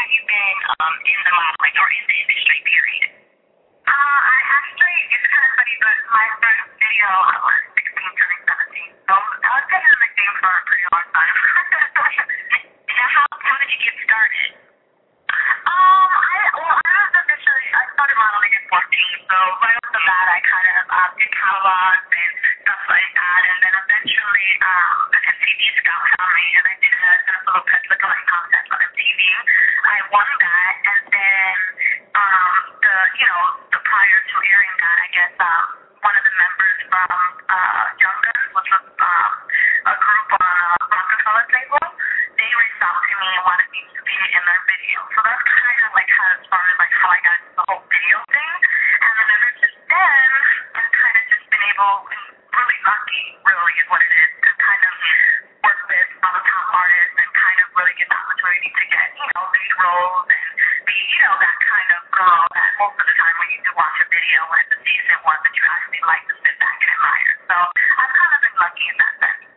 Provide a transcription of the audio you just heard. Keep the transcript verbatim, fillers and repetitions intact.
you been um in the modeling or in the industry? Period. Uh, I actually, it's kind of funny, but my first video, I was sixteen, turning seventeen. So I was been in the game for a pretty long time. Now, how how did you get started? Um, I well, I was officially I started modeling at fourteen, so right off the bat, I kind of um, did catalogs and stuff like that, and then eventually, um, the M T V Scout found me, and I did a Jennifer Lopez lookalike contest on M T V. I won that, and then um, the you know the prior to airing that, I guess um, one of the members from uh, Young Guns, which was um, a group on uh, Rockefeller label, they reached out to me and wanted me to be in their video. So that's kind of like how as far as like how I got into the whole video thing. And then ever since then, I've kind of just been able, and really lucky, really is what it is, to kind of work with all the top artists and kind of really get the opportunity to get, you know, lead roles and be, you know, that kind of girl that most of the time when you do watch a video, when it's a decent one, that you actually like to sit back and admire. So I've kind of been lucky in that sense.